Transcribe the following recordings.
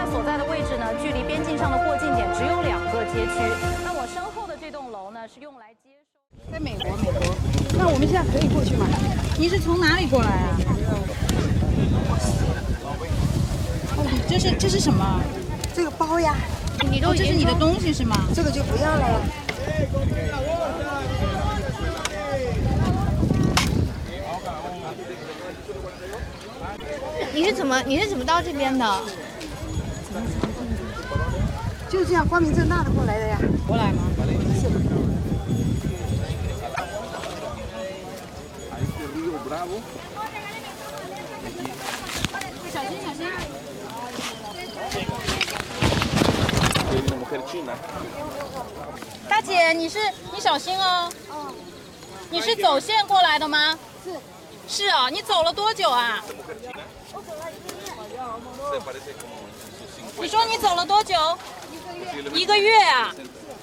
在所在的位置呢，距离边境上的过境点只有2个街区。那我身后的这栋楼呢，是用来接收。 在美国。那我们现在可以过去吗？你是从哪里过来啊？这是什么？ 这个包呀。 这是你的东西是吗？ 这个就不要了。 你是怎么到这边的？ 就这样光明正大的过来的呀。 过来吗？ 是。 小心小心。大姐，你小心哦。你是走线过来的吗？ 是。 是啊，你走了多久啊？ 我走了1个月。 你说你走了多久？1个月啊。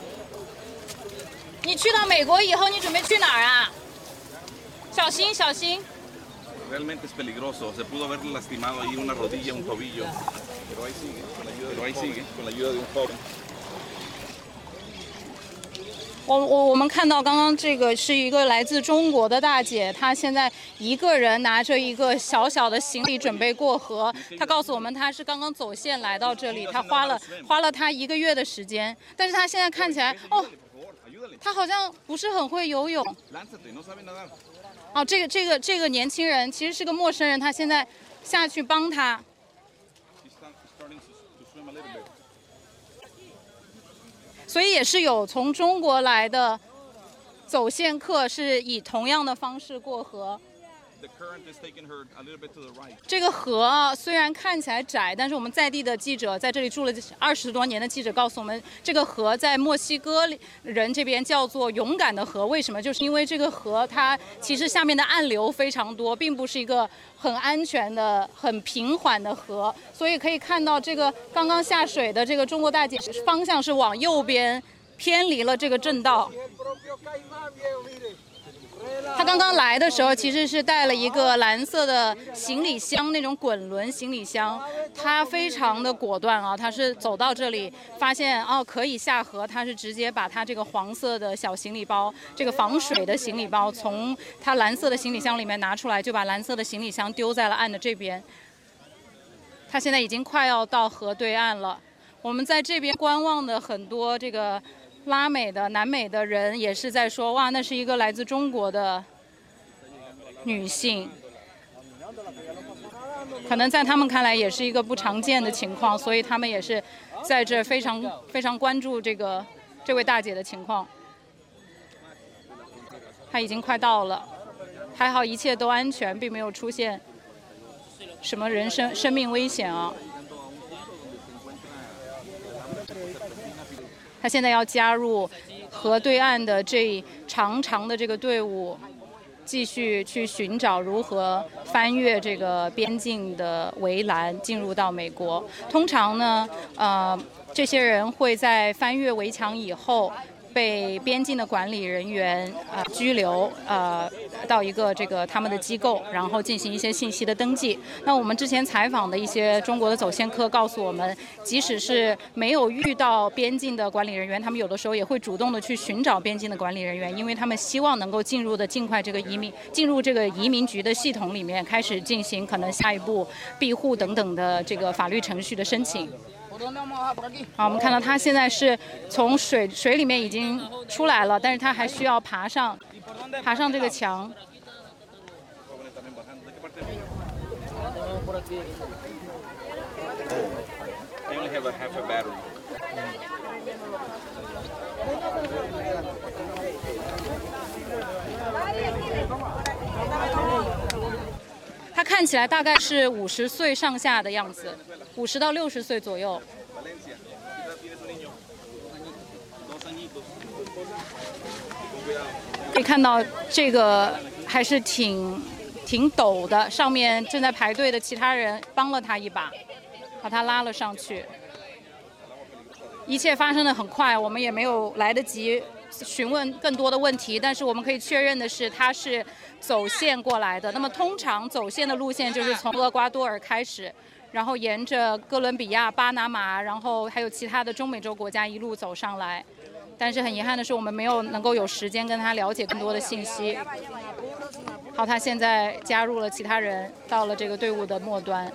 你去到美国以后，你准备去哪儿啊？小心小心。 Realmente es peligroso. Se pudo haber lastimado ahí una rodilla, un tobillo. Pero ahí sigue, con la ayuda de un joven. 我们看到刚刚这个是一个来自中国的大姐，她现在一个人拿着一个小小的行李准备过河。她告诉我们，她是刚刚走线来到这里，她花了她1个月的时间。但是她现在看起来，她好像不是很会游泳。哦，这个年轻人其实是个陌生人，他现在下去帮他。所以也是有从中国来的走线客，是以同样的方式过河。这个河虽然看起来窄，但是我们在地的记者在这里住了20多年的记者告诉我们，这个河在墨西哥人这边叫做勇敢的河。为什么？就是因为这个河它其实下面的暗流非常多，并不是一个很安全的、很平缓的河。所以可以看到这个刚刚下水的这个中国大姐方向是往右边，偏离了这个正道。他刚刚来的时候其实是带了一个蓝色的行李箱，那种滚轮行李箱。他非常的果断啊，他是走到这里发现可以下河，他是直接把他这个黄色的小行李包，这个防水的行李包从他蓝色的行李箱里面拿出来，就把蓝色的行李箱丢在了岸的这边。他现在已经快要到河对岸了。我们在这边观望的很多这个拉美的、南美的人也是在说，哇，那是一个来自中国的女性，可能在他们看来也是一个不常见的情况，所以他们也是在这非常非常关注这位大姐的情况。她已经快到了，还好一切都安全，并没有出现什么生命危险啊。他现在要加入河对岸的这长长的这个队伍，继续去寻找如何翻越这个边境的围栏，进入到美国。通常呢，这些人会在翻越围墙以后，被边境的管理人员拘留到一个他们的机构，然后进行一些信息的登记。那我们之前采访的一些中国的走线客告诉我们，即使是没有遇到边境的管理人员，他们有的时候也会主动的去寻找边境的管理人员，因为他们希望能够尽快进入这个移民局的系统里面，开始进行可能下一步庇护等等的这个法律程序的申请。好，我们看到他现在是从水里面已经出来了，但是他还需要爬上这个墙。他看起来大概是50岁上下的样子，50到60岁左右。可以看到这个还是挺陡的，上面正在排队的其他人帮了他一把，把他拉了上去。一切发生得很快，我们也没有来得及询问更多的问题，但是我们可以确认的是，他是走线过来的。那么通常走线的路线就是从厄瓜多尔开始， 然后沿着哥伦比亚、巴拿马，然后还有其他的中美洲国家一路走上来。但是很遗憾的是，我们没有能够有时间跟他了解更多的信息。好，他现在加入了其他人，到了这个队伍的末端。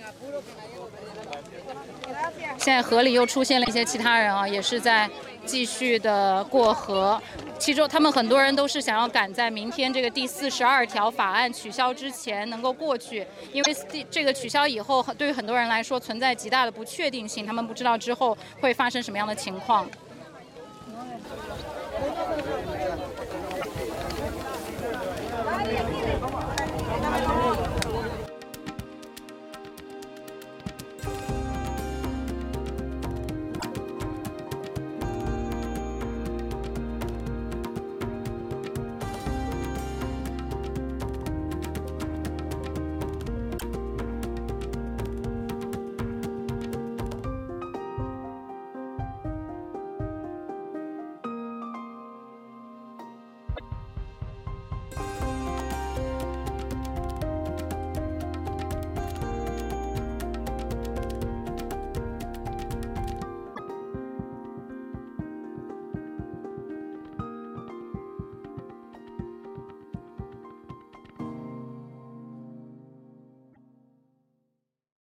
现在河里又出现了一些其他人啊，也是在继续的过河。其中他们很多人都是想要赶在明天这个第42条法案取消之前能够过去，因为这个取消以后，对于很多人来说存在极大的不确定性，他们不知道之后会发生什么样的情况。